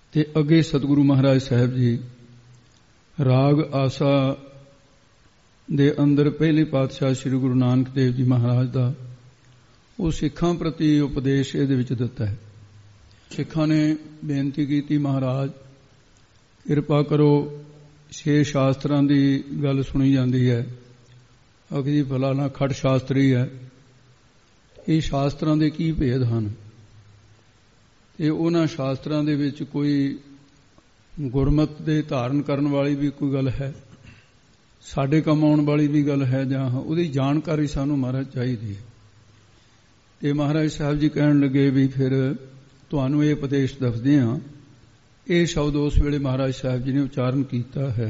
ਤੇ ਅੱਗੇ ਸਤਿਗੁਰੂ ਮਹਾਰਾਜ ਸਾਹਿਬ ਜੀ ਰਾਗ ਆਸਾ ਦੇ ਅੰਦਰ ਪਹਿਲੇ ਪਾਤਸ਼ਾਹ ਸ੍ਰੀ ਗੁਰੂ ਨਾਨਕ ਦੇਵ ਜੀ ਮਹਾਰਾਜ ਦਾ ਉਹ ਸਿੱਖਾਂ ਪ੍ਰਤੀ ਉਪਦੇਸ਼ ਇਹਦੇ ਵਿੱਚ ਦਿੱਤਾ ਹੈ। ਸਿੱਖਾਂ ਨੇ ਬੇਨਤੀ ਕੀਤੀ, ਮਹਾਰਾਜ ਕਿਰਪਾ ਕਰੋ, 6 ਸ਼ਾਸਤਰਾਂ ਦੀ ਗੱਲ ਸੁਣੀ ਜਾਂਦੀ ਹੈ, ਅਗਦੀ ਫਲਾਣਾ ਖੜ ਸ਼ਾਸਤਰੀ ਹੈ, ਇਹ ਸ਼ਾਸਤਰਾਂ ਦੇ ਕੀ ਭੇਦ ਹਨ? ਤੇ ਉਹਨਾਂ ਸ਼ਾਸਤਰਾਂ ਦੇ ਵਿੱਚ ਕੋਈ ਗੁਰਮਤਿ ਦੇ ਧਾਰਨ ਕਰਨ ਵਾਲੀ ਵੀ ਕੋਈ ਗੱਲ ਹੈ, ਸਾਡੇ ਕੰਮ ਆਉਣ ਵਾਲੀ ਵੀ ਗੱਲ ਹੈ, ਜਾਂ ਉਹਦੀ ਜਾਣਕਾਰੀ ਸਾਨੂੰ ਮਹਾਰਾਜ ਚਾਹੀਦੀ ਹੈ। ਤੇ ਮਹਾਰਾਜ ਸਾਹਿਬ ਜੀ ਕਹਿਣ ਲੱਗੇ ਵੀ ਫਿਰ ਤੁਹਾਨੂੰ ਇਹ ਉਪਦੇਸ਼ ਦੱਸਦੇ ਹਾਂ। ਇਹ ਸ਼ਬਦ ਉਸ ਵੇਲੇ ਮਹਾਰਾਜ ਸਾਹਿਬ ਜੀ ਨੇ ਉਚਾਰਨ ਕੀਤਾ ਹੈ।